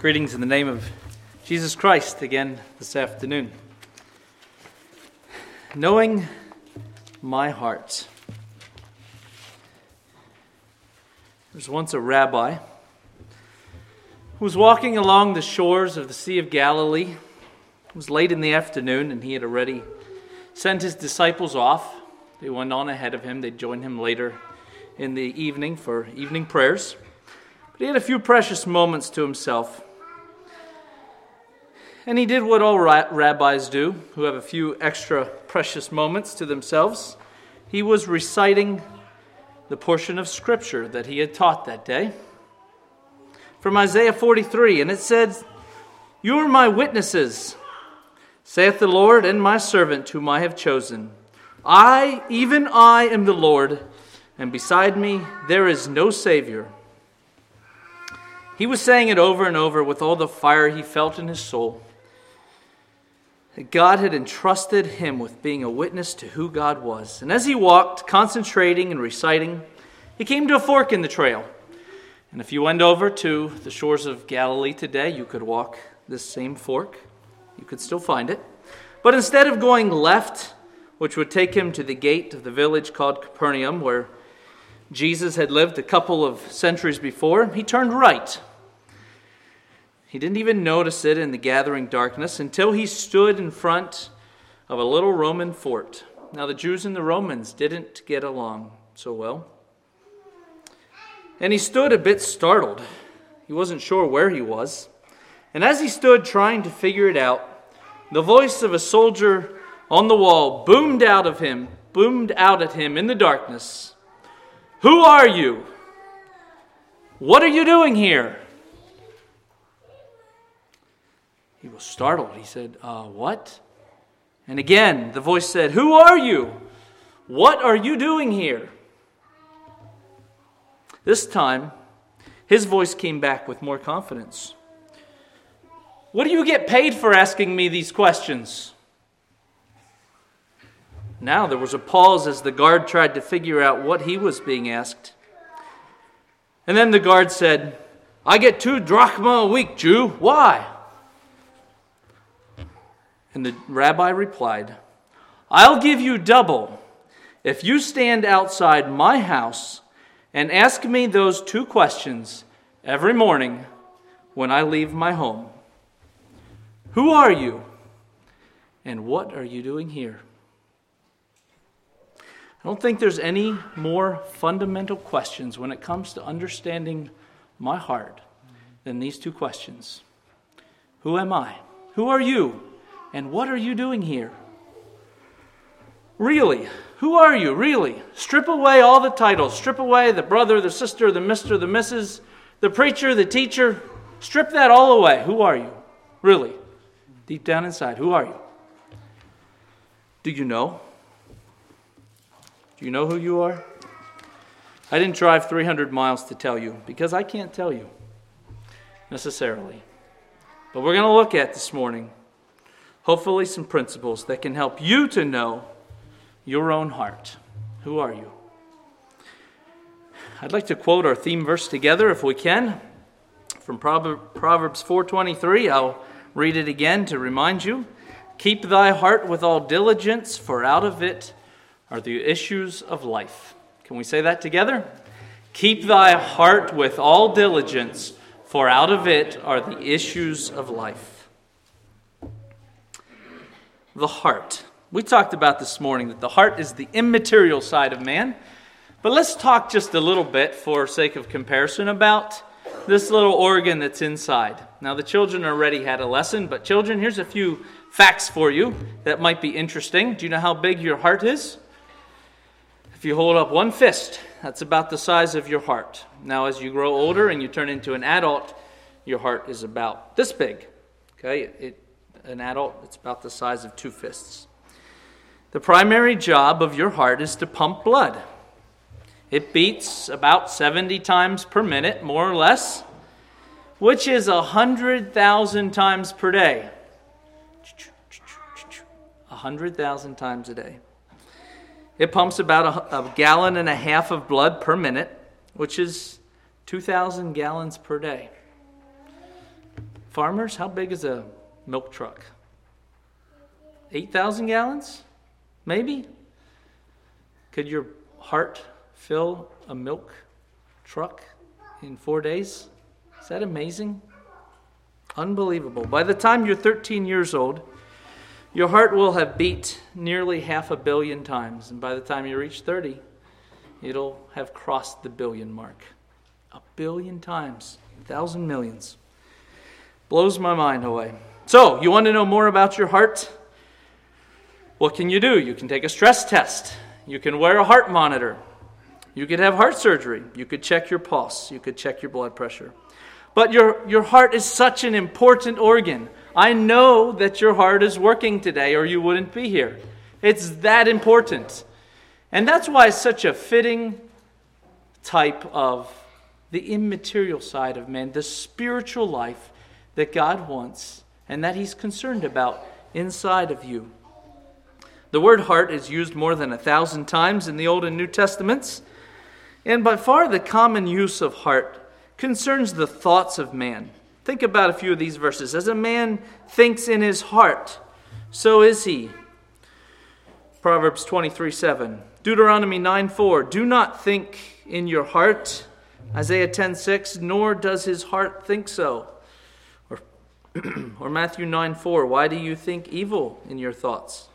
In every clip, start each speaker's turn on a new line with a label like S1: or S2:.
S1: Greetings in the name of Jesus Christ again this afternoon. Knowing my heart. There was once a rabbi who was walking along the shores of the Sea of Galilee. It was late in the afternoon and he had already sent his disciples off. They went on ahead of him. They'd join him later in the evening for evening prayers. But he had a few precious moments to himself. And he did what all rabbis do, who have a few extra precious moments to themselves. He was reciting the portion of Scripture that he had taught that day from Isaiah 43. And it says, "You are my witnesses, saith the Lord, and my servant whom I have chosen. I, even I, am the Lord, and beside me there is no Savior." He was saying it over and over with all the fire he felt in his soul. That God had entrusted him with being a witness to who God was. And as he walked, concentrating and reciting, he came to a fork in the trail. And if you went over to the shores of Galilee today, you could walk this same fork. You could still find it. But instead of going left, which would take him to the gate of the village called Capernaum, where Jesus had lived a couple of centuries before, he turned right. He didn't even notice it in the gathering darkness until he stood in front of a little Roman fort. Now, the Jews and the Romans didn't get along so well. And he stood a bit startled. He wasn't sure where he was. And as he stood trying to figure it out, the voice of a soldier on the wall boomed out at him in the darkness. "Who are you? What are you doing here?" He was startled. He said, "What?" And again, the voice said, "Who are you? What are you doing here?" This time, his voice came back with more confidence. "What do you get paid for asking me these questions?" Now there was a pause as the guard tried to figure out what he was being asked. And then the guard said, "I get 2 drachma a week, Jew. Why?" And the rabbi replied, "I'll give you double if you stand outside my house and ask me those 2 questions every morning when I leave my home. Who are you? And what are you doing here?" I don't think there's any more fundamental questions when it comes to understanding my heart than these 2 questions. Who am I? Who are you? And what are you doing here? Really, who are you, really? Strip away all the titles. Strip away the brother, the sister, the mister, the missus, the preacher, the teacher. Strip that all away. Who are you? Really, deep down inside, who are you? Do you know? Do you know who you are? I didn't drive 300 miles to tell you, because I can't tell you necessarily. But we're going to look at this morning, hopefully, some principles that can help you to know your own heart. Who are you? I'd like to quote our theme verse together, if we can, from Proverbs 4:23. I'll read it again to remind you. "Keep thy heart with all diligence, for out of it are the issues of life." Can we say that together? "Keep thy heart with all diligence, for out of it are the issues of life." The heart. We talked about this morning that the heart is the immaterial side of man. But let's talk just a little bit, for sake of comparison, about this little organ that's inside. Now, the children already had a lesson, but children, here's a few facts for you that might be interesting. Do you know how big your heart is? If you hold up one fist, that's about the size of your heart. Now, as you grow older and you turn into an adult, your heart is about this big. Okay, an adult, it's about the size of 2 fists. The primary job of your heart is to pump blood. It beats about 70 times per minute, more or less, which is 100,000 times per day. 100,000 times a day. It pumps about a gallon and a half of blood per minute, which is 2,000 gallons per day. Farmers, how big is a milk truck? 8,000 gallons? Maybe? Could your heart fill a milk truck in 4 days? Is that amazing? Unbelievable. By the time you're 13 years old, your heart will have beat nearly 500 million times. And by the time you reach 30, it'll have crossed the billion mark. 1 billion times. 1,000 millions. Blows my mind away. So, you want to know more about your heart? What can you do? You can take a stress test. You can wear a heart monitor. You could have heart surgery. You could check your pulse. You could check your blood pressure. But your heart is such an important organ. I know that your heart is working today or you wouldn't be here. It's that important. And that's why it's such a fitting type of the immaterial side of man, the spiritual life that God wants and that He's concerned about inside of you. The word heart is used more than 1,000 times in the Old and New Testaments. And by far the common use of heart concerns the thoughts of man. Think about a few of these verses. As a man thinks in his heart, so is he. Proverbs 23:7. Deuteronomy 9:4. Do not think in your heart. Isaiah 10:6. Nor does his heart think so. Or Matthew 9:4. Why do you think evil in your thoughts?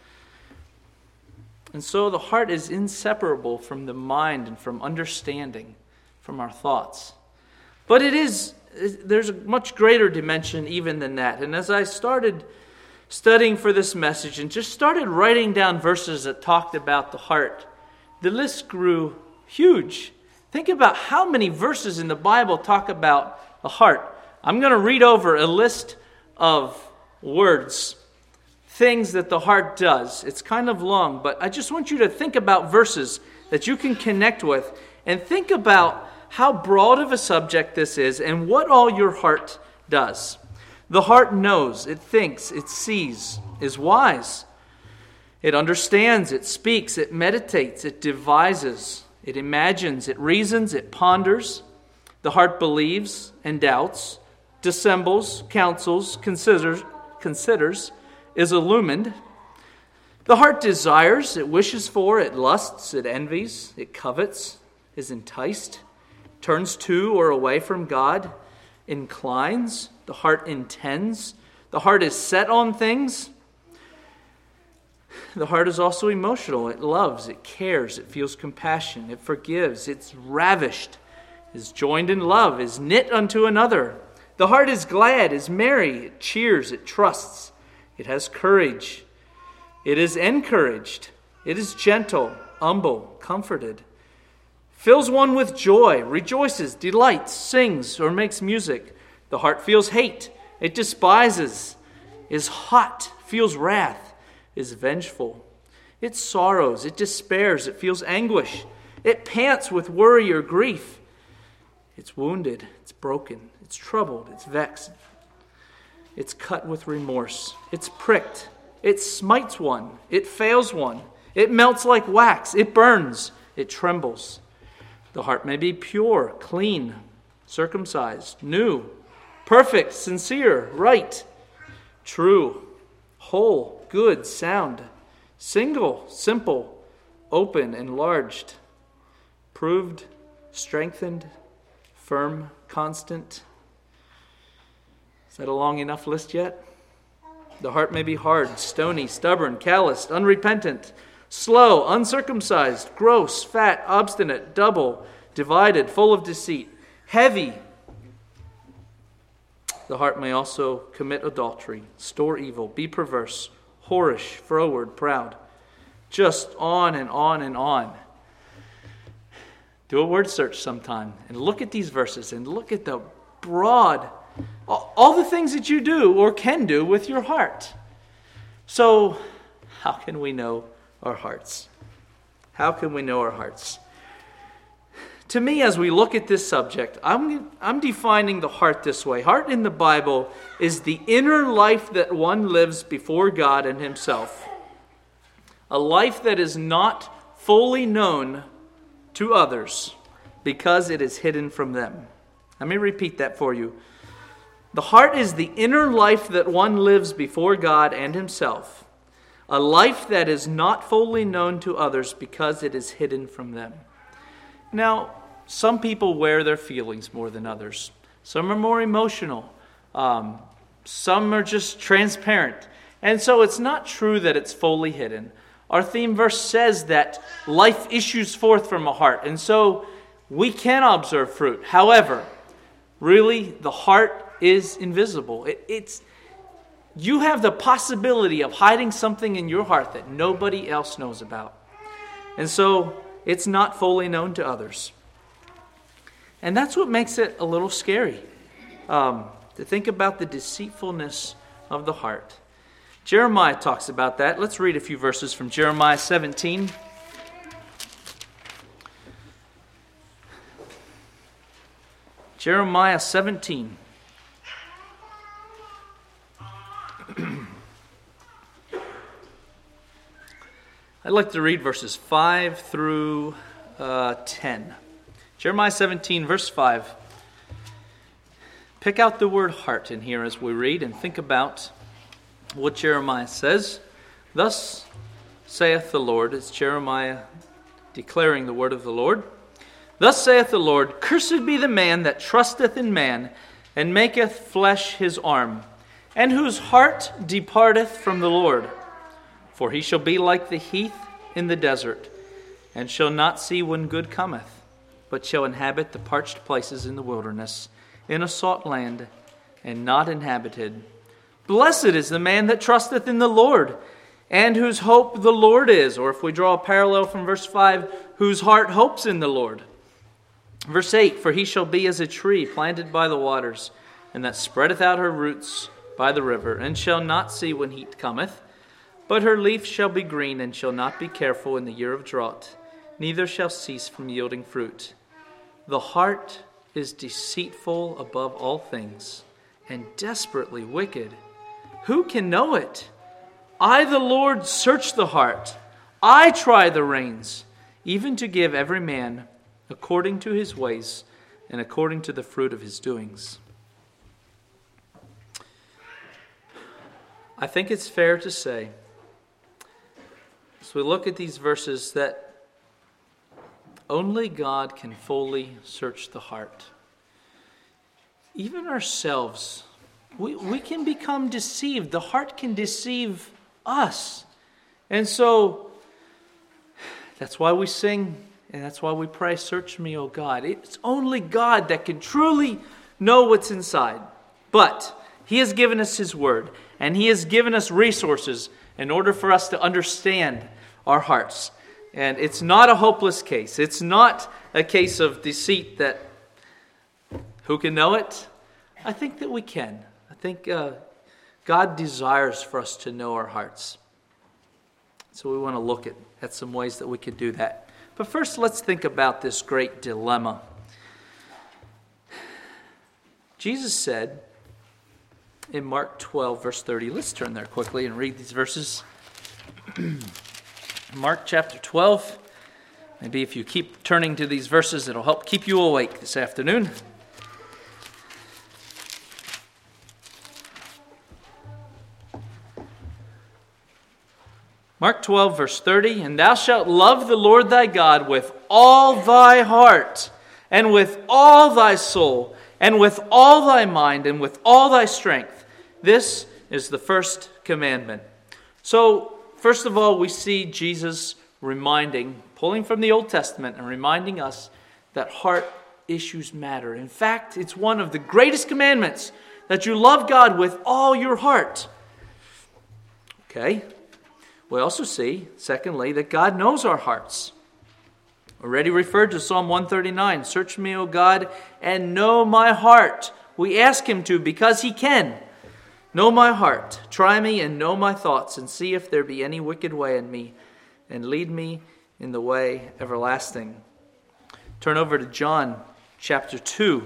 S1: And so the heart is inseparable from the mind and from understanding, from our thoughts. But there's a much greater dimension even than that. And as I started studying for this message and just started writing down verses that talked about the heart, the list grew huge. Think about how many verses in the Bible talk about the heart. I'm going to read over a list of words, things that the heart does. It's kind of long, but I just want you to think about verses that you can connect with and think about how broad of a subject this is and what all your heart does. The heart knows, it thinks, it sees, is wise. It understands, it speaks, it meditates, it devises, it imagines, it reasons, it ponders. The heart believes and doubts, dissembles, counsels, considers, is illumined. The heart desires, it wishes for, it lusts, it envies, it covets, is enticed, turns to or away from God, inclines. The heart intends. The heart is set on things. The heart is also emotional. It loves, it cares, it feels compassion, it forgives, it's ravished, is joined in love, is knit unto another. The heart is glad, is merry, it cheers, it trusts, it has courage, it is encouraged, it is gentle, humble, comforted, fills one with joy, rejoices, delights, sings, or makes music. The heart feels hate, it despises, is hot, feels wrath, is vengeful. It sorrows, it despairs, it feels anguish. It pants with worry or grief. It's wounded, it's broken, it's troubled, it's vexed. It's cut with remorse, it's pricked, it smites one, it fails one, it melts like wax, it burns, it trembles. The heart may be pure, clean, circumcised, new, perfect, sincere, right, true, whole, good, sound, single, simple, open, enlarged, proved, strengthened, firm, constant. Is that a long enough list yet? The heart may be hard, stony, stubborn, calloused, unrepentant, slow, uncircumcised, gross, fat, obstinate, double, divided, full of deceit, heavy. The heart may also commit adultery, store evil, be perverse, whorish, froward, proud. Just on and on and on. Do a word search sometime and look at these verses and look at the broad, all the things that you do or can do with your heart. So, how can we know our hearts? How can we know our hearts? To me, as we look at this subject, I'm defining the heart this way. Heart in the Bible is the inner life that one lives before God and himself. A life that is not fully known to others because it is hidden from them. Let me repeat that for you. The heart is the inner life that one lives before God and himself, a life that is not fully known to others because it is hidden from them. Now, some people wear their feelings more than others. Some are more emotional. Some are just transparent. And so it's not true that it's fully hidden. Our theme verse says that life issues forth from a heart. And so we can observe fruit. However, really, the heart is invisible. You have the possibility of hiding something in your heart that nobody else knows about. And so it's not fully known to others. And that's what makes it a little scary, to think about the deceitfulness of the heart. Jeremiah talks about that. Let's read a few verses from Jeremiah 17. Jeremiah 17. I'd like to read verses 5 through 10. Jeremiah 17, verse 5. Pick out the word heart in here as we read and think about what Jeremiah says. Thus saith the Lord, it's Jeremiah declaring the word of the Lord. Thus saith the Lord, cursed be the man that trusteth in man, and maketh flesh his arm, and whose heart departeth from the Lord. For he shall be like the heath in the desert, and shall not see when good cometh, but shall inhabit the parched places in the wilderness, in a salt land, and not inhabited. Blessed is the man that trusteth in the Lord, and whose hope the Lord is. Or if we draw a parallel from verse 5, whose heart hopes in the Lord. Verse 8, for he shall be as a tree planted by the waters, and that spreadeth out her roots by the river, and shall not see when heat cometh. But her leaf shall be green, and shall not be careful in the year of drought, neither shall cease from yielding fruit. The heart is deceitful above all things, and desperately wicked. Who can know it? I, the Lord, search the heart. I try the reins, even to give every man according to his ways and according to the fruit of his doings. I think it's fair to say, as we look at these verses, that only God can fully search the heart. Even ourselves, we can become deceived. The heart can deceive us. And so, that's why we sing, and that's why we pray, search me, O God. It's only God that can truly know what's inside. But He has given us His Word, and He has given us resources in order for us to understand our hearts. And it's not a hopeless case. It's not a case of deceit that who can know it? I think that we can. I think God desires for us to know our hearts. So we want to look at some ways that we could do that. But first, let's think about this great dilemma. Jesus said in Mark 12, verse 30, let's turn there quickly and read these verses. Mark chapter 12. Maybe if you keep turning to these verses, it'll help keep you awake this afternoon. Mark 12, verse 30, and thou shalt love the Lord thy God with all thy heart, and with all thy soul, and with all thy mind, and with all thy strength. This is the first commandment. So, first of all, we see Jesus pulling from the Old Testament and reminding us that heart issues matter. In fact, it's one of the greatest commandments that you love God with all your heart. Okay. We also see, secondly, that God knows our hearts. Already referred to Psalm 139, search me, O God, and know my heart. We ask Him to because He can. Know my heart, try me and know my thoughts, and see if there be any wicked way in me, and lead me in the way everlasting. Turn over to John chapter 2.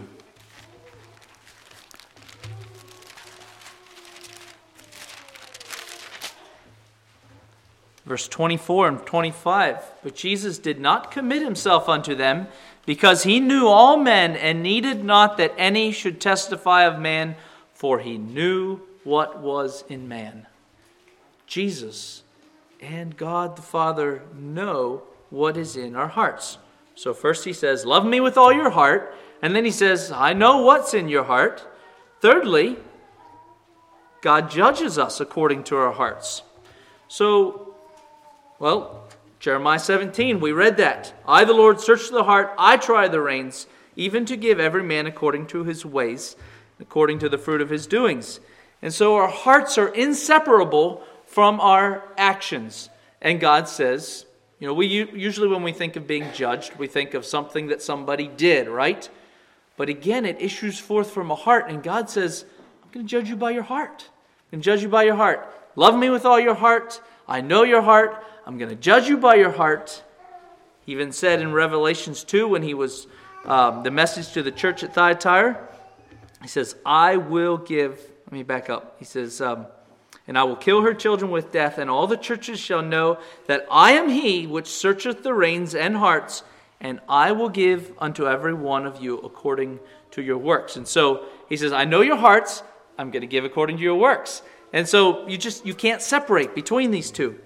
S1: Verse 24 and 25, but Jesus did not commit Himself unto them, because He knew all men, and needed not that any should testify of man, for he knew what was in man. Jesus and God the Father know what is in our hearts. So first he says, love me with all your heart. And then he says, I know what's in your heart. Thirdly, God judges us according to our hearts. So, Jeremiah 17, we read that. I, the Lord, search the heart. I try the reins, even to give every man according to his ways, according to the fruit of his doings. And so our hearts are inseparable from our actions. And God says, we usually when we think of being judged, we think of something that somebody did, right? But again, it issues forth from a heart. And God says, I'm going to judge you by your heart. I'm going to judge you by your heart. Love me with all your heart. I know your heart. I'm going to judge you by your heart. He even said in Revelations 2, when he was the message to the church at Thyatira, he says, let me back up. He says, and I will kill her children with death, and all the churches shall know that I am he which searcheth the reins and hearts, and I will give unto every one of you according to your works. And so he says, I know your hearts, I'm going to give according to your works. And so you can't separate between these two.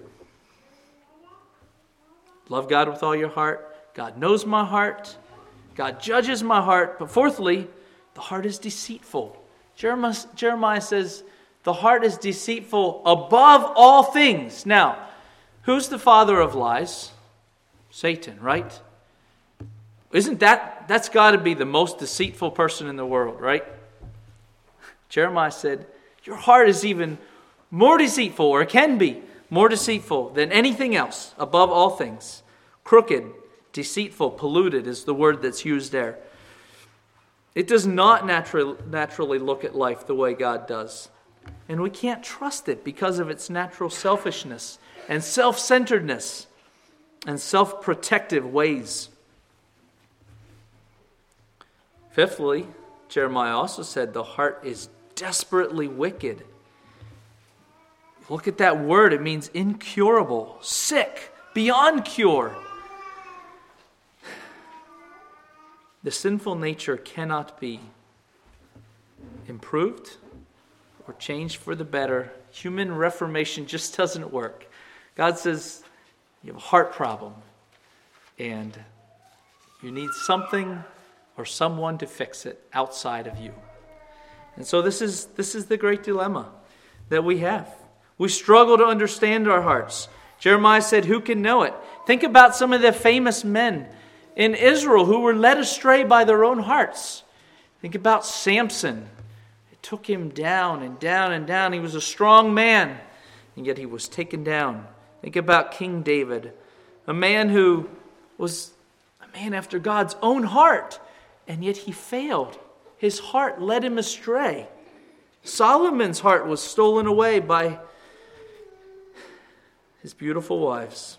S1: Love God with all your heart. God knows my heart. God judges my heart. But fourthly, the heart is deceitful. Jeremiah says, the heart is deceitful above all things. Now, who's the father of lies? Satan, right? That's got to be the most deceitful person in the world, right? Jeremiah said, your heart is even more deceitful, or can be more deceitful than anything else above all things. Crooked, deceitful, polluted is the word that's used there. It does not naturally look at life the way God does. And we can't trust it because of its natural selfishness and self-centeredness and self-protective ways. Fifthly, Jeremiah also said the heart is desperately wicked. Look at that word. It means incurable, sick, beyond cure. The sinful nature cannot be improved or changed for the better. Human reformation just doesn't work. God says you have a heart problem and you need something or someone to fix it outside of you. And so this is the great dilemma that we have. We struggle to understand our hearts. Jeremiah said, who can know it? Think about some of the famous men in Israel who were led astray by their own hearts. Think about Samson. It took him down and down and down. He was a strong man, and yet he was taken down. Think about King David, a man who was a man after God's own heart, and yet he failed. His heart led him astray. Solomon's heart was stolen away by his beautiful wives.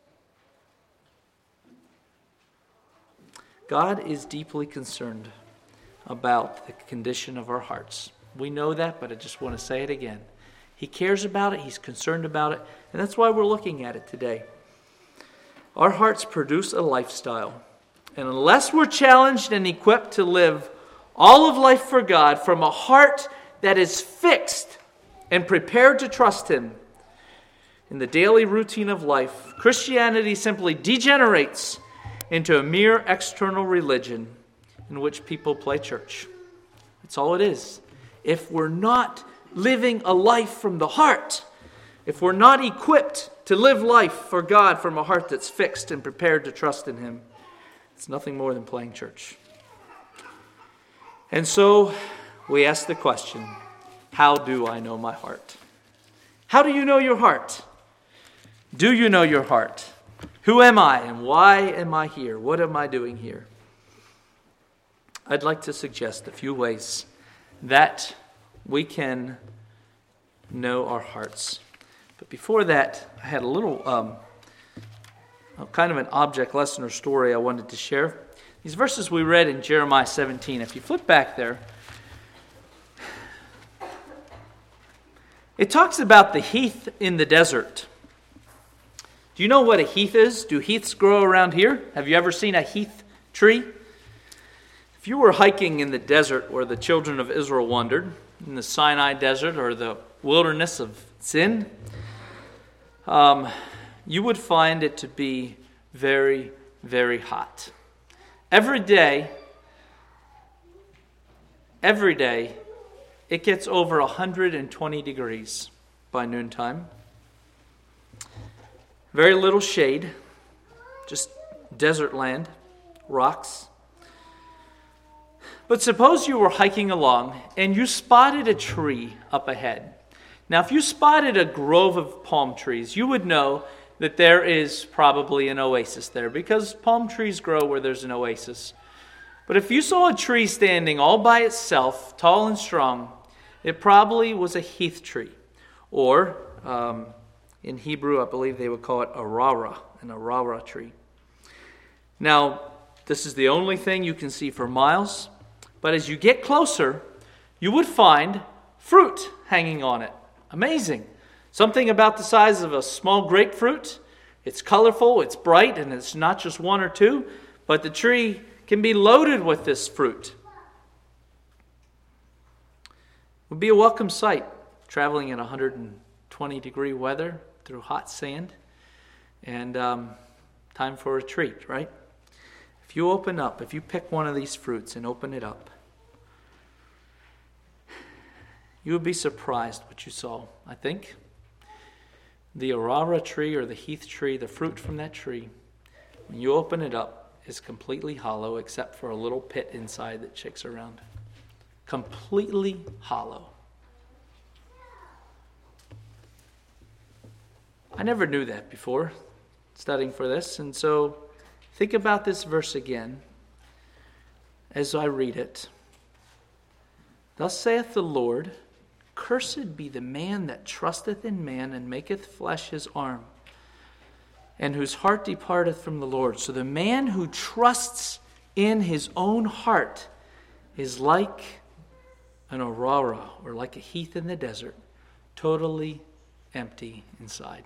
S1: God is deeply concerned about the condition of our hearts. We know that, but I just want to say it again. He cares about it. He's concerned about it. And that's why we're looking at it today. Our hearts produce a lifestyle. And unless we're challenged and equipped to live all of life for God from a heart that is fixed and prepared to trust Him in the daily routine of life, Christianity simply degenerates into a mere external religion in which people play church. That's all it is. If we're not living a life from the heart, if we're not equipped to live life for God from a heart that's fixed and prepared to trust in Him, it's nothing more than playing church. And so we ask the question, how do I know my heart? How do you know your heart? Do you know your heart? Who am I and why am I here? What am I doing here? I'd like to suggest a few ways that we can know our hearts. But before that, I had a little kind of an object lesson or story I wanted to share. These verses we read in Jeremiah 17, if you flip back there, it talks about the heath in the desert. Do you know what a heath is? Do heaths grow around here? Have you ever seen a heath tree? If you were hiking in the desert where the children of Israel wandered, in the Sinai desert or the wilderness of Zin, you would find it to be very, very hot. Every day, it gets over 120 degrees by noontime. Very little shade, just desert land, rocks. But suppose you were hiking along and you spotted a tree up ahead. Now, if you spotted a grove of palm trees, you would know that there is probably an oasis there, because palm trees grow where there's an oasis. But if you saw a tree standing all by itself, tall and strong, it probably was a heath tree. Or, in Hebrew, I believe they would call it arara, an arara tree. Now, this is the only thing you can see for miles. But as you get closer, you would find fruit hanging on it. Amazing. Something about the size of a small grapefruit. It's colorful, it's bright, and it's not just one or two, but the tree can be loaded with this fruit. It would be a welcome sight, traveling in 120-degree weather through hot sand, and time for a treat, right? If you pick one of these fruits and open it up, you would be surprised what you saw, I think. The arara tree or the heath tree, the fruit from that tree, when you open it up, is completely hollow except for a little pit inside that shakes around. Completely hollow. I never knew that before studying for this, and so think about this verse again as I read it. Thus saith the Lord, cursed be the man that trusteth in man and maketh flesh his arm, and whose heart departeth from the Lord. So the man who trusts in his own heart is like an arara, or like a heath in the desert, totally empty inside.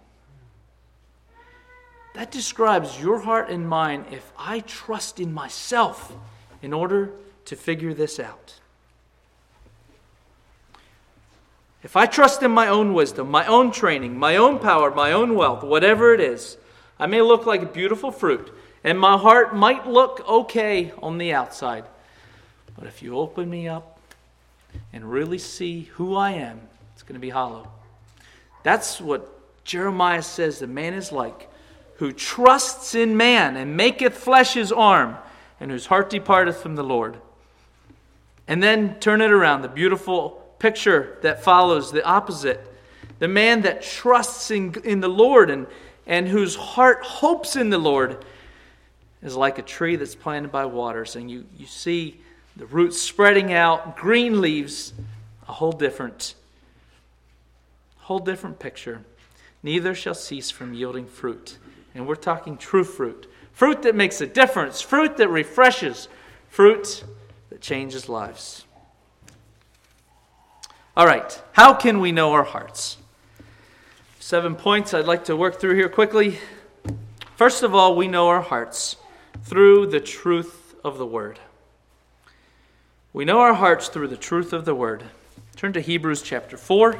S1: That describes your heart and mine if I trust in myself in order to figure this out. If I trust in my own wisdom, my own training, my own power, my own wealth, whatever it is, I may look like a beautiful fruit, and my heart might look okay on the outside. But if you open me up and really see who I am, it's going to be hollow. That's what Jeremiah says the man is like, who trusts in man and maketh flesh his arm, and whose heart departeth from the Lord. And then turn it around, the beautiful picture that follows, the opposite. The man that trusts in the Lord and whose heart hopes in the Lord is like a tree that's planted by waters. And you see the roots spreading out, green leaves, a whole different picture. Neither shall cease from yielding fruit. And we're talking true fruit. Fruit that makes a difference. Fruit that refreshes. Fruit that changes lives. All right, how can we know our hearts? 7 points I'd like to work through here quickly. First of all, we know our hearts through the truth of the Word. We know our hearts through the truth of the Word. Turn to Hebrews chapter 4.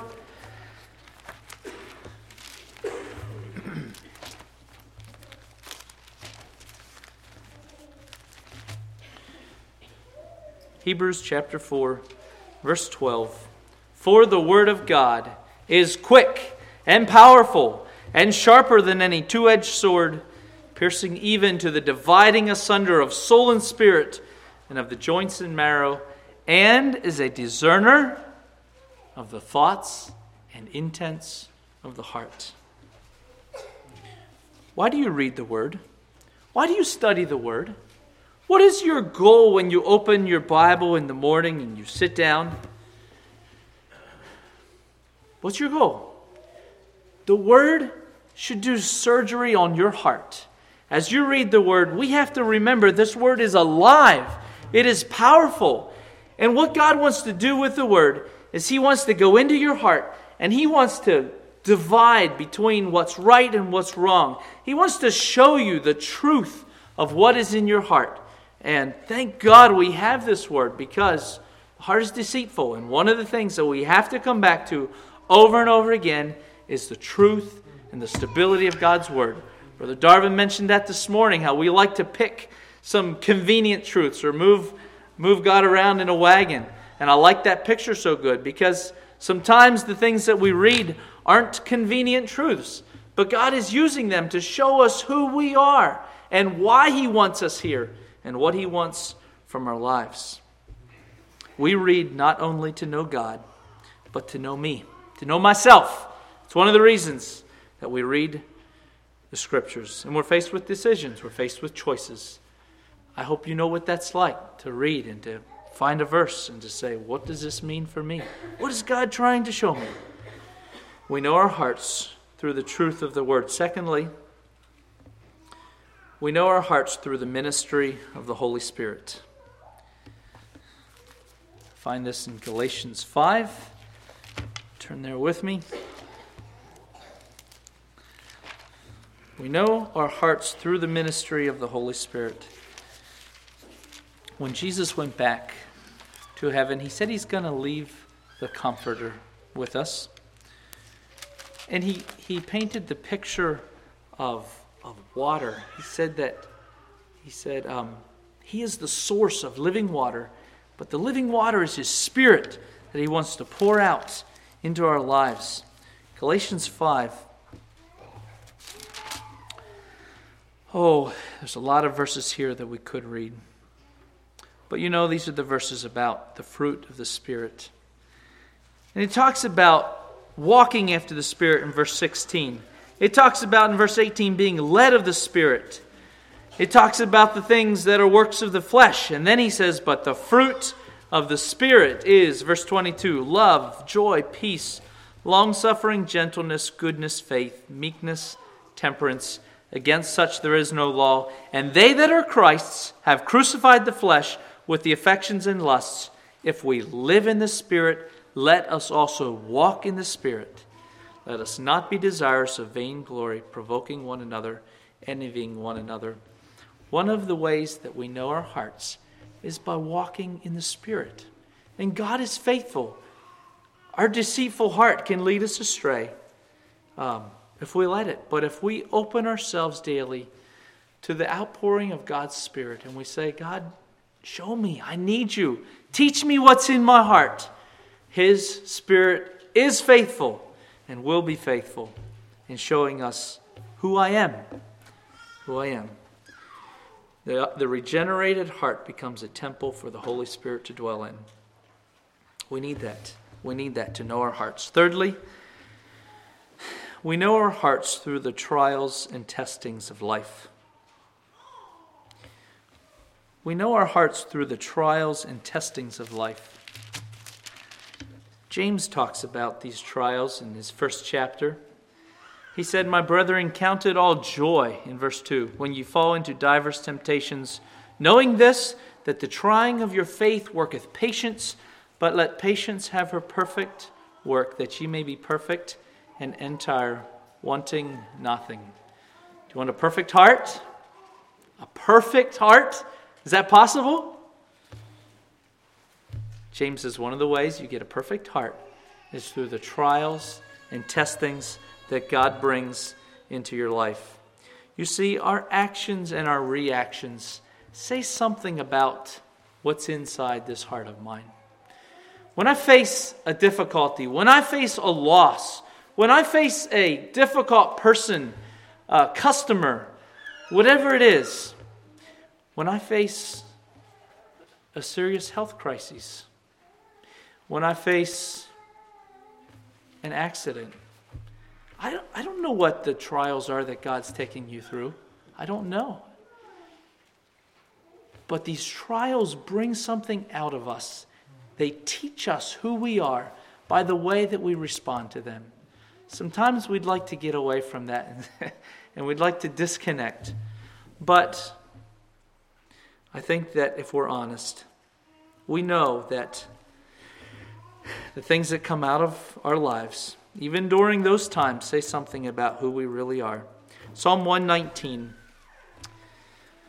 S1: Hebrews chapter 4, verse 12. For the word of God is quick and powerful and sharper than any two-edged sword, piercing even to the dividing asunder of soul and spirit and of the joints and marrow, and is a discerner of the thoughts and intents of the heart. Why do you read the Word? Why do you study the Word? What is your goal when you open your Bible in the morning and you sit down? What's your goal? The Word should do surgery on your heart. As you read the Word, we have to remember this Word is alive. It is powerful. And what God wants to do with the Word is He wants to go into your heart and He wants to divide between what's right and what's wrong. He wants to show you the truth of what is in your heart. And thank God we have this Word, because The heart is deceitful, and one of the things that we have to come back to over and over again is the truth and the stability of God's Word. Brother Darvin mentioned that this morning, how we like to pick some convenient truths or move God around in a wagon. And I like that picture so good because sometimes the things that we read aren't convenient truths, but God is using them to show us who we are and why He wants us here and what He wants from our lives. We read not only to know God, but to know me, to know myself. It's one of the reasons that we read the Scriptures. And we're faced with decisions. We're faced with choices. I hope you know what that's like, to read and to find a verse and to say, what does this mean for me? What is God trying to show me? We know our hearts through the truth of the Word. Secondly, we know our hearts through the ministry of the Holy Spirit. Find this in Galatians 5. Turn there with me. We know our hearts through the ministry of the Holy Spirit. When Jesus went back to heaven, He said He's going to leave the Comforter with us. And he painted the picture of water. He said He is the source of living water, but the living water is His Spirit that He wants to pour out into our lives. Galatians 5. Oh, there's a lot of verses here that we could read. But these are the verses about the fruit of the Spirit. And it talks about walking after the Spirit in verse 16. It talks about in verse 18 being led of the Spirit. It talks about the things that are works of the flesh. And then he says, but the fruit of the Spirit is, verse 22, love, joy, peace, long-suffering, gentleness, goodness, faith, meekness, temperance. Against such there is no law. And they that are Christ's have crucified the flesh with the affections and lusts. If we live in the Spirit, let us also walk in the Spirit. Let us not be desirous of vain glory, provoking one another, envying one another. One of the ways that we know our hearts is by walking in the Spirit. And God is faithful. Our deceitful heart can lead us astray if we let it. But if we open ourselves daily to the outpouring of God's Spirit and we say, God, show me, I need you. Teach me what's in my heart. His Spirit is faithful and will be faithful in showing us who I am. Who I am. The regenerated heart becomes a temple for the Holy Spirit to dwell in. We need that. We need that to know our hearts. Thirdly, we know our hearts through the trials and testings of life. We know our hearts through the trials and testings of life. James talks about these trials in his first chapter. He said, my brethren, count it all joy, in verse 2, when you fall into divers temptations, knowing this, that the trying of your faith worketh patience, but let patience have her perfect work, that ye may be perfect and entire, wanting nothing. Do you want a perfect heart? A perfect heart? Is that possible? James says one of the ways you get a perfect heart is through the trials and testings that God brings into your life. You see, our actions and our reactions say something about what's inside this heart of mine. When I face a difficulty, when I face a loss, when I face a difficult person, a customer, whatever it is, when I face a serious health crisis, when I face an accident, I don't know what the trials are that God's taking you through. I don't know. But these trials bring something out of us. They teach us who we are by the way that we respond to them. Sometimes we'd like to get away from that and we'd like to disconnect. But I think that if we're honest, we know that the things that come out of our lives, even during those times, say something about who we really are. Psalm 119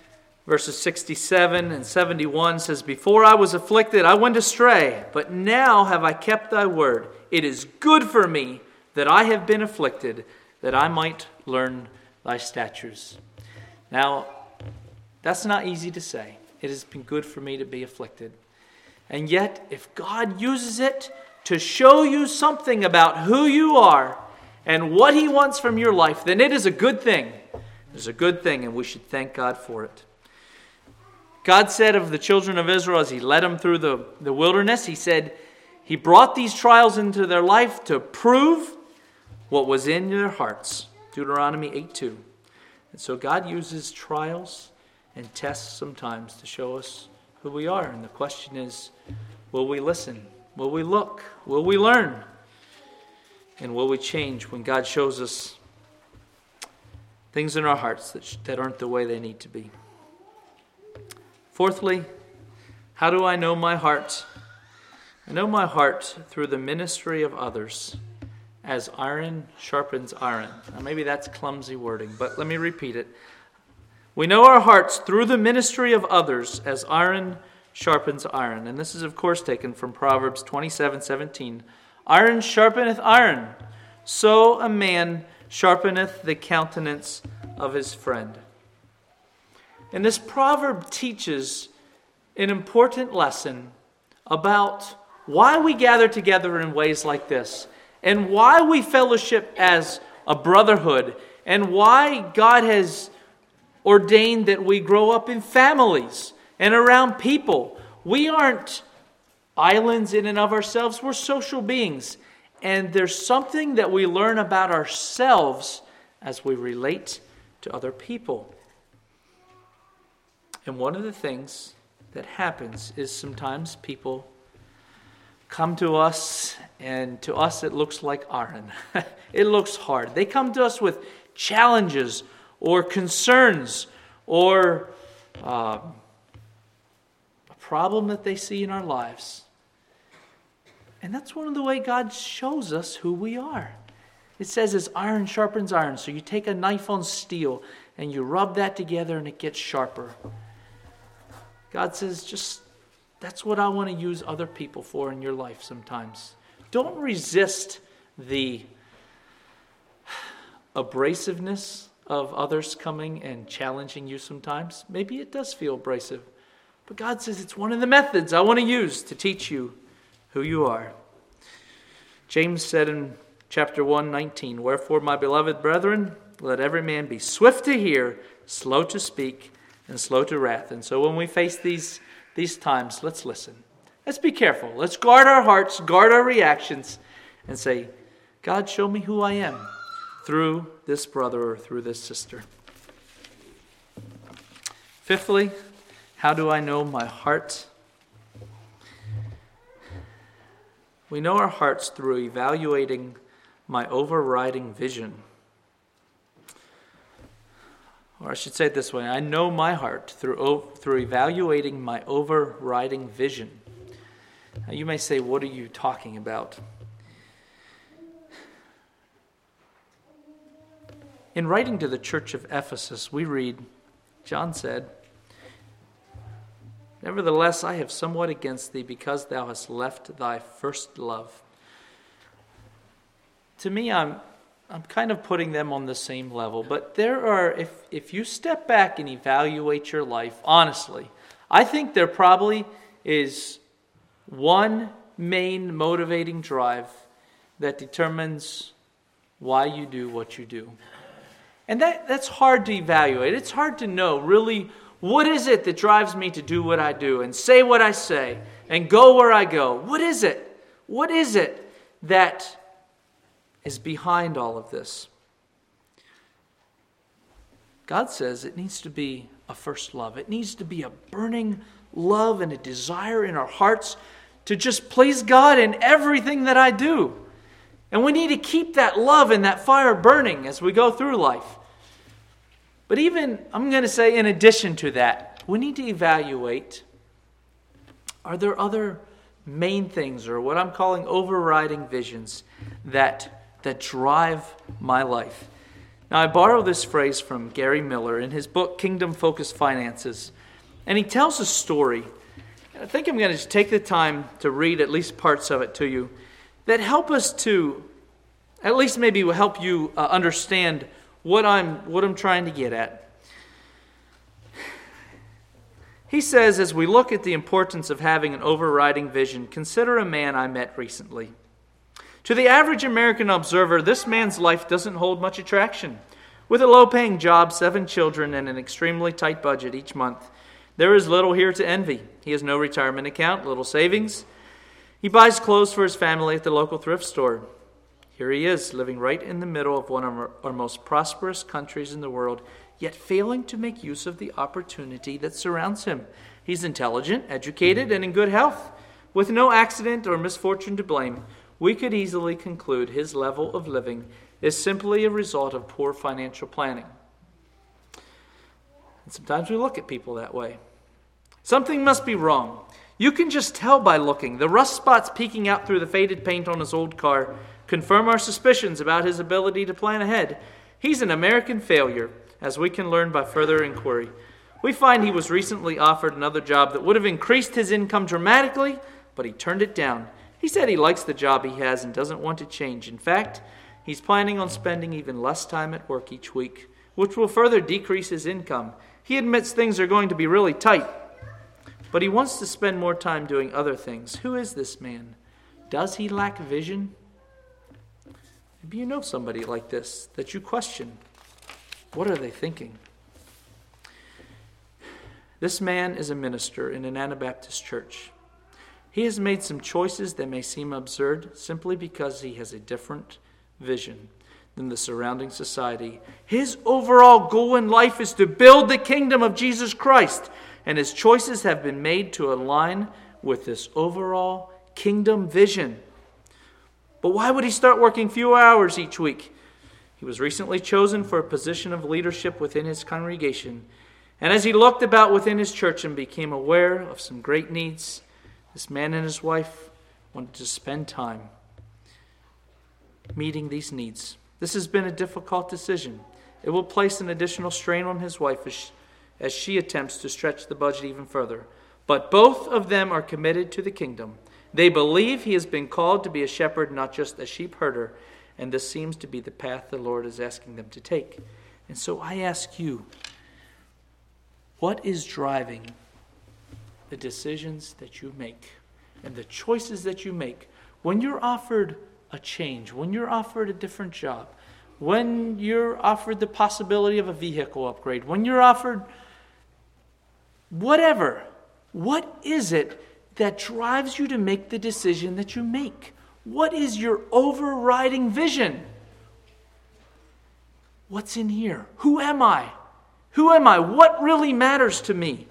S1: Verses 67 and 71 says, "Before I was afflicted, I went astray, but now have I kept thy word. It is good for me that I have been afflicted, that I might learn thy statutes." Now, that's not easy to say. It has been good for me to be afflicted. And yet, if God uses it to show you something about who you are and what He wants from your life, then it is a good thing. It's a good thing, and we should thank God for it. God said of the children of Israel as He led them through the wilderness, He said He brought these trials into their life to prove what was in their hearts. Deuteronomy 8:2. And so God uses trials and tests sometimes to show us who we are. And the question is, will we listen? Will we look? Will we learn? And will we change when God shows us things in our hearts that aren't the way they need to be? Fourthly, how do I know my heart? I know my heart through the ministry of others, as iron sharpens iron. Now maybe that's clumsy wording, but let me repeat it. We know our hearts through the ministry of others, as iron sharpens iron. And this is, of course, taken from Proverbs 27:17. Iron sharpeneth iron, so a man sharpeneth the countenance of his friend. And this proverb teaches an important lesson about why we gather together in ways like this, and why we fellowship as a brotherhood, and why God has ordained that we grow up in families and around people. We aren't islands in and of ourselves. We're social beings. And there's something that we learn about ourselves as we relate to other people. And one of the things that happens is sometimes people come to us, and to us it looks like iron. It looks hard. They come to us with challenges or concerns or a problem that they see in our lives. And that's one of the way God shows us who we are. It says as iron sharpens iron. So you take a knife on steel and you rub that together and it gets sharper. God says, that's what I want to use other people for in your life sometimes. Don't resist the abrasiveness of others coming and challenging you sometimes. Maybe it does feel abrasive. But God says it's one of the methods I want to use to teach you who you are. James said in chapter 1:19, "Wherefore, my beloved brethren, let every man be swift to hear, slow to speak, and slow to wrath." And so when we face these times, let's listen. Let's be careful. Let's guard our hearts, guard our reactions, and say, God, show me who I am through this brother or through this sister. Fifthly, how do I know my heart? We know our hearts through evaluating my overriding vision. Or I should say it this way, I know my heart through evaluating my overriding vision. Now you may say, what are you talking about? In writing to the church of Ephesus, we read, John said, "Nevertheless, I have somewhat against thee, because thou hast left thy first love." To me, I'm kind of putting them on the same level. But there are, if you step back and evaluate your life honestly, I think there probably is one main motivating drive that determines why you do what you do. And that's hard to evaluate. It's hard to know really what is it that drives me to do what I do and say what I say and go where I go. What is it? What is it that is behind all of this? God says it needs to be a first love. It needs to be a burning love and a desire in our hearts to just please God in everything that I do. And we need to keep that love and that fire burning as we go through life. But even, I'm going to say in addition to that, we need to evaluate, are there other main things, or what I'm calling overriding visions, that drive my life? Now, I borrow this phrase from Gary Miller in his book, Kingdom Focused Finances. And he tells a story. I think I'm going to just take the time to read at least parts of it to you that help us to, at least maybe will help you understand what I'm trying to get at. He says, as we look at the importance of having an overriding vision, consider a man I met recently. To the average American observer, this man's life doesn't hold much attraction. With a low-paying job, 7 children, and an extremely tight budget each month, there is little here to envy. He has no retirement account, little savings. He buys clothes for his family at the local thrift store. Here he is, living right in the middle of one of our most prosperous countries in the world, yet failing to make use of the opportunity that surrounds him. He's intelligent, educated, and in good health. With no accident or misfortune to blame, we could easily conclude his level of living is simply a result of poor financial planning. And sometimes we look at people that way. Something must be wrong. You can just tell by looking. The rust spots peeking out through the faded paint on his old car confirm our suspicions about his ability to plan ahead. He's an American failure, as we can learn by further inquiry. We find he was recently offered another job that would have increased his income dramatically, but he turned it down. He said he likes the job he has and doesn't want to change. In fact, he's planning on spending even less time at work each week, which will further decrease his income. He admits things are going to be really tight, but he wants to spend more time doing other things. Who is this man? Does he lack vision? Maybe you know somebody like this that you question. What are they thinking? This man is a minister in an Anabaptist church. He has made some choices that may seem absurd simply because he has a different vision than the surrounding society. His overall goal in life is to build the kingdom of Jesus Christ, and his choices have been made to align with this overall kingdom vision. But why would he start working fewer hours each week? He was recently chosen for a position of leadership within his congregation, and as he looked about within his church and became aware of some great needs, this man and his wife wanted to spend time meeting these needs. This has been a difficult decision. It will place an additional strain on his wife as she attempts to stretch the budget even further. But both of them are committed to the kingdom. They believe he has been called to be a shepherd, not just a sheep herder, and this seems to be the path the Lord is asking them to take. And so I ask you, what is driving the decisions that you make and the choices that you make when you're offered a change, when you're offered a different job, when you're offered the possibility of a vehicle upgrade, when you're offered whatever? What is it that drives you to make the decision that you make? What is your overriding vision? What's in here? Who am I? Who am I? What really matters to me?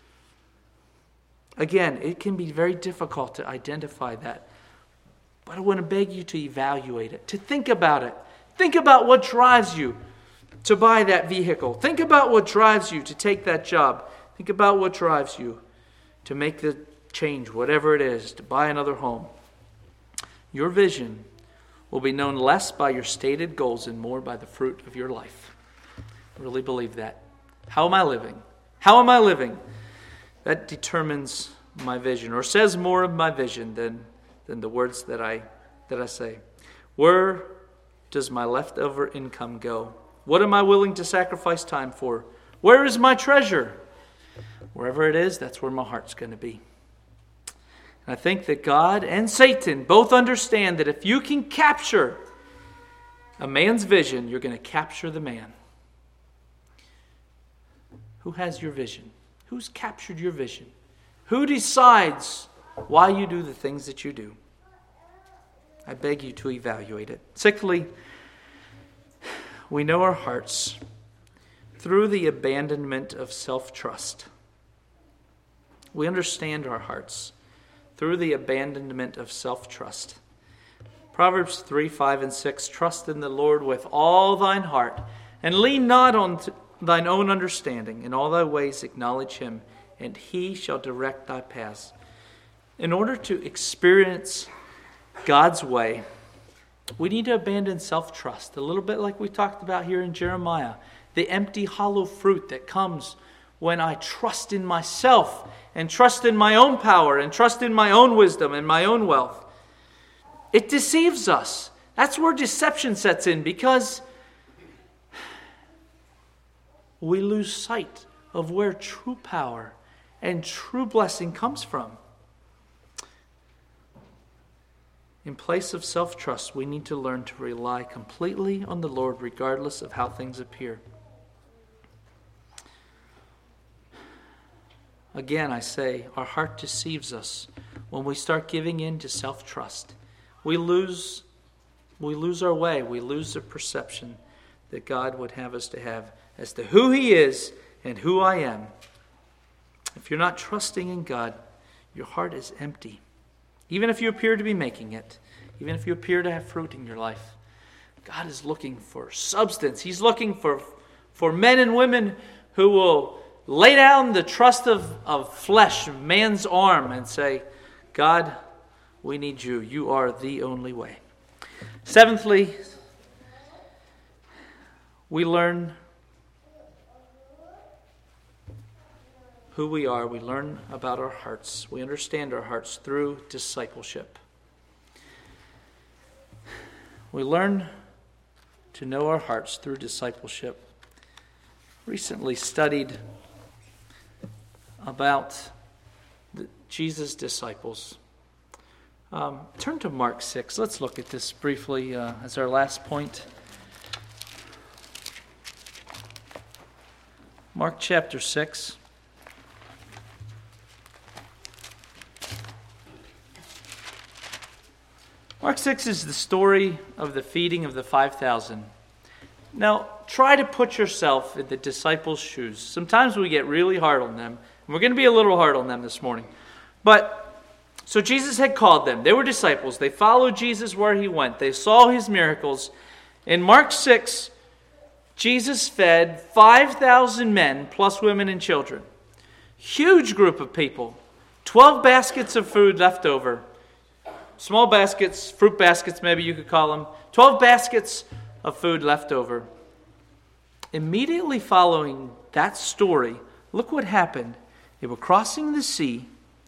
S1: Again, it can be very difficult to identify that. But I want to beg you to evaluate it, to think about it. Think about what drives you to buy that vehicle. Think about what drives you to take that job. Think about what drives you to make the change, whatever it is, to buy another home. Your vision will be known less by your stated goals and more by the fruit of your life. I really believe that. How am I living? How am I living? That determines my vision, or says more of my vision than the words that I say. Where does my leftover income go? What am I willing to sacrifice time for? Where is my treasure? Wherever it is, that's where my heart's going to be. And I think that God and Satan both understand that if you can capture a man's vision, you're going to capture the man. Who has your vision? Who's captured your vision? Who decides why you do the things that you do? I beg you to evaluate it. Sixthly, we know our hearts through the abandonment of self-trust. We understand our hearts through the abandonment of self-trust. Proverbs 3, 5, and 6, trust in the Lord with all thine heart, and lean not on thine own understanding. In all thy ways acknowledge him, and he shall direct thy paths. In order to experience God's way, We need to abandon self-trust, a little bit like we talked about here in Jeremiah. The empty, hollow fruit that comes when I trust in myself and trust in my own power and trust in my own wisdom and my own wealth. It deceives us. That's where deception sets in, because we lose sight of where true power and true blessing comes from. In place of self-trust, we need to learn to rely completely on the Lord regardless of how things appear. Again, I say, our heart deceives us when we start giving in to self-trust. We lose our way. We lose the perception that God would have us to have as to who He is and who I am. If you're not trusting in God, your heart is empty. Even if you appear to be making it, even if you appear to have fruit in your life, God is looking for substance. He's looking for men and women who will lay down the trust of flesh, man's arm, and say, God, we need you. You are the only way. Seventhly, we learn who we are. We learn about our hearts. We understand our hearts through discipleship. We learn to know our hearts through discipleship. Recently studied about Jesus' disciples. Turn to Mark 6. Let's look at this briefly as our last point. Mark chapter 6. Mark 6 is the story of the feeding of the 5,000. Now, try to put yourself in the disciples' shoes. Sometimes we get really hard on them. And we're going to be a little hard on them this morning. So Jesus had called them. They were disciples. They followed Jesus where He went. They saw His miracles. In Mark 6, Jesus fed 5,000 men plus women and children. Huge group of people. 12 baskets of food left over. Small baskets, fruit baskets maybe you could call them. 12 baskets of food left over. Immediately following that story, look what happened. They were crossing the sea.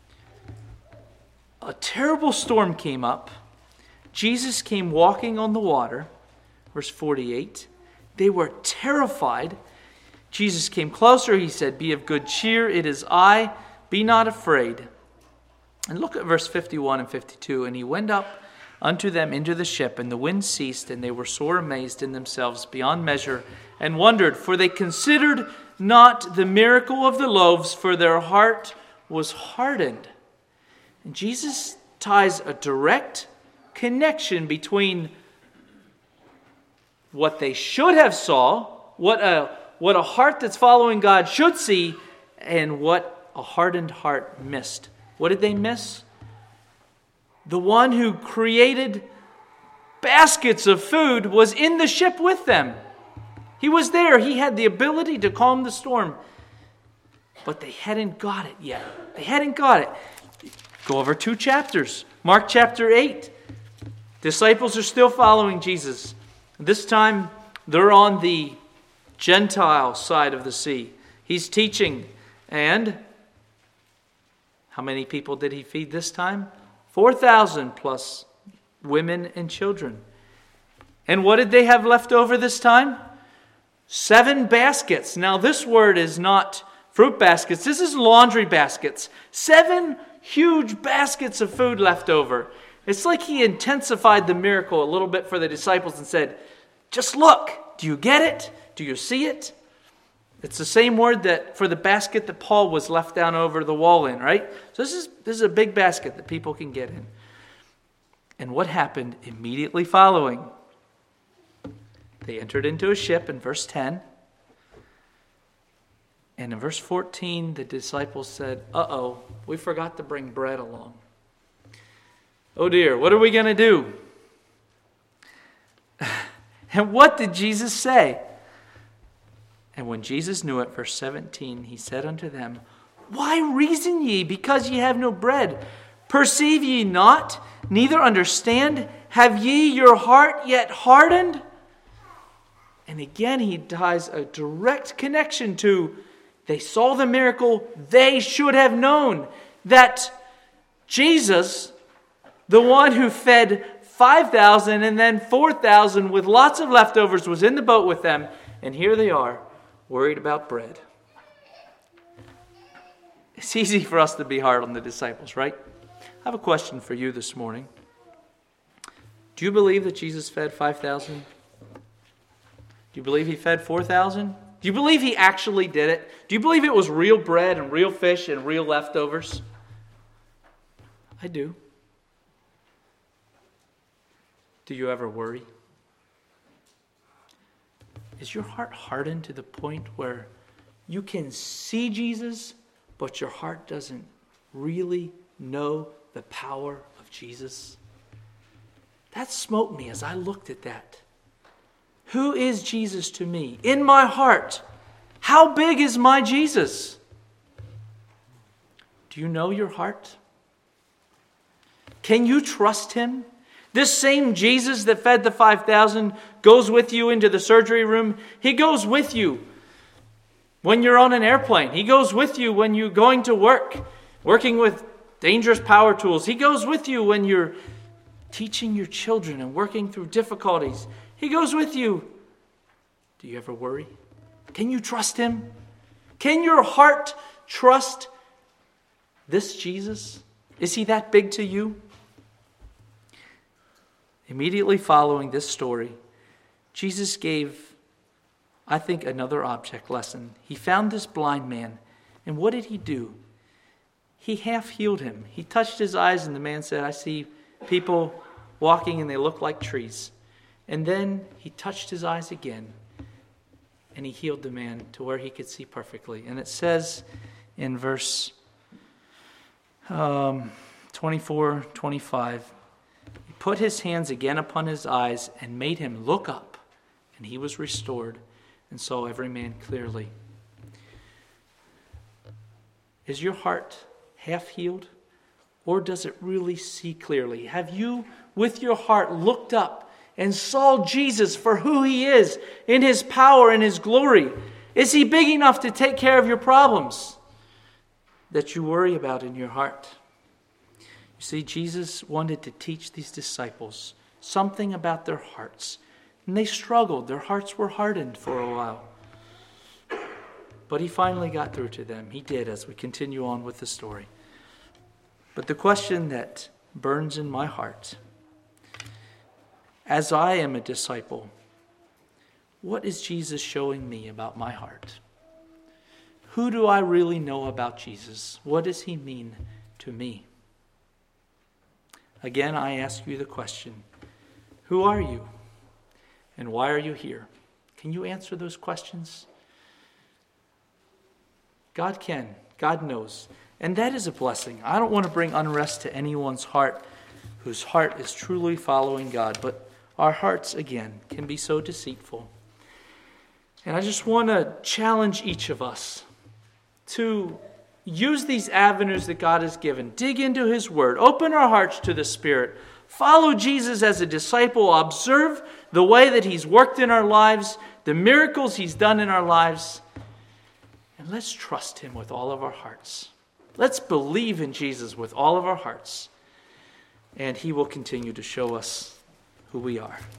S1: A terrible storm came up. Jesus came walking on the water. Verse 48. They were terrified. Jesus came closer. He said, "Be of good cheer. It is I. Be not afraid." And look at verse 51 and 52. And He went up unto them into the ship, and the wind ceased, and they were sore amazed in themselves beyond measure, and wondered, for they considered not the miracle of the loaves, for their heart was hardened. And Jesus ties a direct connection between what they should have saw, what a heart that's following God should see, and what a hardened heart missed. What did they miss? The one who created baskets of food was in the ship with them. He was there. He had the ability to calm the storm. But they hadn't got it yet. They hadn't got it. Go over 2 chapters. Mark chapter 8. Disciples are still following Jesus. This time they're on the Gentile side of the sea. He's teaching. And how many people did He feed this time? 4,000 plus women and children. And what did they have left over this time? 7 baskets. Now this word is not fruit baskets. This is laundry baskets. 7 huge baskets of food left over. It's like He intensified the miracle a little bit for the disciples and said, just look. Do you get it? Do you see it? It's the same word that for the basket that Paul was left down over the wall in, right? So this is a big basket that people can get in. And what happened immediately following? They entered into a ship in verse 10. And in verse 14, the disciples said, uh-oh, we forgot to bring bread along. Oh dear, what are we going to do? And what did Jesus say? And when Jesus knew it, verse 17, He said unto them, Why reason ye, because ye have no bread? Perceive ye not, neither understand? Have ye your heart yet hardened? And again he ties a direct connection to, they saw the miracle, they should have known that Jesus, the one who fed 5,000 and then 4,000 with lots of leftovers, was in the boat with them. And here they are, worried about bread. It's easy for us to be hard on the disciples, right? I have a question for you this morning. Do you believe that Jesus fed 5,000? Do you believe he fed 4,000? Do you believe he actually did it? Do you believe it was real bread and real fish and real leftovers? I do. Do you ever worry? Is your heart hardened to the point where you can see Jesus, but your heart doesn't really know the power of Jesus? That smote me as I looked at that. Who is Jesus to me? In my heart, how big is my Jesus? Do you know your heart? Can you trust him? This same Jesus that fed the 5,000 goes with you into the surgery room. He goes with you when you're on an airplane. He goes with you when you're going to work, working with dangerous power tools. He goes with you when you're teaching your children and working through difficulties. He goes with you. Do you ever worry? Can you trust him? Can your heart trust this Jesus? Is he that big to you? Immediately following this story, Jesus gave, I think, another object lesson. He found this blind man, and what did he do? He half healed him. He touched his eyes, and the man said, I see people walking and they look like trees. And then he touched his eyes again, and he healed the man to where he could see perfectly. And it says in verse 24, 25, he put his hands again upon his eyes and made him look up, and he was restored and saw every man clearly. Is your heart half healed, or does it really see clearly? Have you, with your heart, looked up and saw Jesus for who he is, in his power and his glory? Is he big enough to take care of your problems that you worry about in your heart? You see, Jesus wanted to teach these disciples something about their hearts. And they struggled. Their hearts were hardened for a while. But he finally got through to them. He did, as we continue on with the story. But the question that burns in my heart, as I am a disciple, what is Jesus showing me about my heart? Who do I really know about Jesus? What does he mean to me? Again, I ask you the question, who are you? And why are you here? Can you answer those questions? God can. God knows. And that is a blessing. I don't want to bring unrest to anyone's heart whose heart is truly following God. But our hearts, again, can be so deceitful. And I just want to challenge each of us to use these avenues that God has given. Dig into his word. Open our hearts to the Spirit. Follow Jesus as a disciple. Observe the way that he's worked in our lives, the miracles he's done in our lives. And let's trust him with all of our hearts. Let's believe in Jesus with all of our hearts. And he will continue to show us who we are.